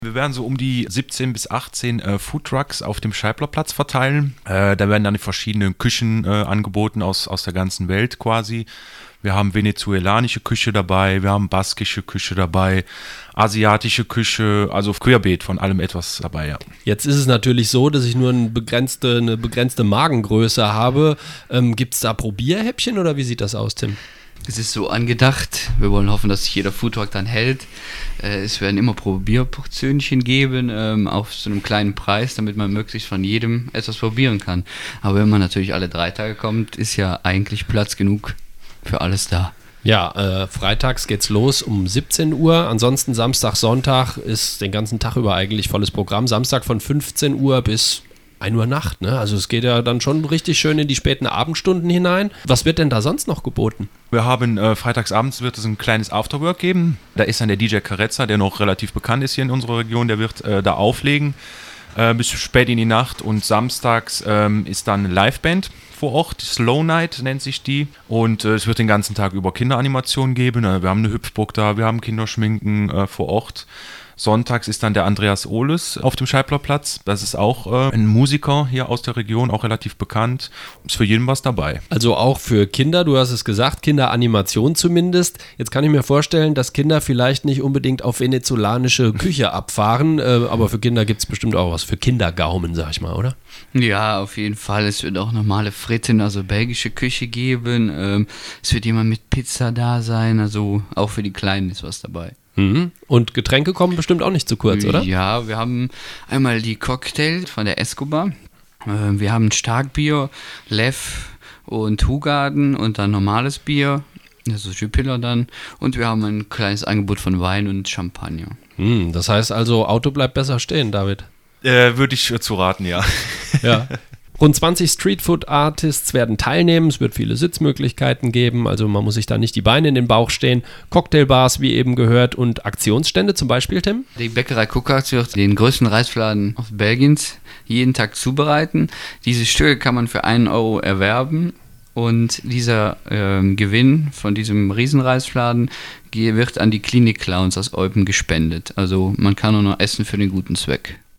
Wir werden so um die 17 bis 18 Foodtrucks auf dem Scheiblerplatz verteilen. Da werden dann die verschiedenen Küchen angeboten aus der ganzen Welt quasi. Wir haben venezuelanische Küche dabei, wir haben baskische Küche dabei, asiatische Küche, also querbeet von allem etwas dabei, ja. Jetzt ist es natürlich so, dass ich nur eine begrenzte Magengröße habe. Gibt es da Probierhäppchen oder wie sieht das aus, Tim? Es ist so angedacht, wir wollen hoffen, dass sich jeder Foodtruck dann hält. Es werden immer Probierportionchen geben, auf so einem kleinen Preis, damit man möglichst von jedem etwas probieren kann. Aber wenn man natürlich alle 3 Tage kommt, ist ja eigentlich Platz genug für alles da. Ja, freitags geht's los um 17 Uhr. Ansonsten Samstag, Sonntag ist den ganzen Tag über eigentlich volles Programm. Samstag von 15 Uhr bis 1 Uhr Nacht, ne? Also es geht ja dann schon richtig schön in die späten Abendstunden hinein. Was wird denn da sonst noch geboten? Wir haben freitagsabends wird es ein kleines Afterwork geben. Da ist dann der DJ Carezza, der noch relativ bekannt ist hier in unserer Region, der wird da auflegen bis spät in die Nacht. Und samstags ist dann eine Liveband vor Ort, Slow Night nennt sich die. Und es wird den ganzen Tag über Kinderanimationen geben. Wir haben eine Hüpfburg da, wir haben Kinderschminken vor Ort. Sonntags ist dann der Andreas Ohles auf dem Scheiblerplatz. Das ist auch ein Musiker hier aus der Region, auch relativ bekannt. Ist für jeden was dabei. Also auch für Kinder, du hast es gesagt, Kinderanimation zumindest. Jetzt kann ich mir vorstellen, dass Kinder vielleicht nicht unbedingt auf venezolanische Küche abfahren, aber für Kinder gibt es bestimmt auch was für Kindergaumen, sag ich mal, oder? Ja, auf jeden Fall. Es wird auch normale Fritten, also belgische Küche geben. Es wird jemand mit Pizza da sein, also auch für die Kleinen ist was dabei. Und Getränke kommen bestimmt auch nicht zu kurz, oder? Ja, wir haben einmal die Cocktails von der Escobar. Wir haben Starkbier, Lev und Hugarden und dann normales Bier, also Jupiler dann. Und wir haben ein kleines Angebot von Wein und Champagner. Das heißt also, Auto bleibt besser stehen, David. Würde ich zu raten, ja. Ja. Rund 20 Streetfood-Artists werden teilnehmen, es wird viele Sitzmöglichkeiten geben, also man muss sich da nicht die Beine in den Bauch stehen. Cocktailbars, wie eben gehört, und Aktionsstände zum Beispiel, Tim? Die Bäckerei Kuckaerts wird den größten Reisfladen aus Belgiens jeden Tag zubereiten. Diese Stücke kann man für 1 Euro erwerben und dieser Gewinn von diesem Riesenreisfladen wird an die Klinik Clowns aus Eupen gespendet. Also man kann nur noch essen für den guten Zweck.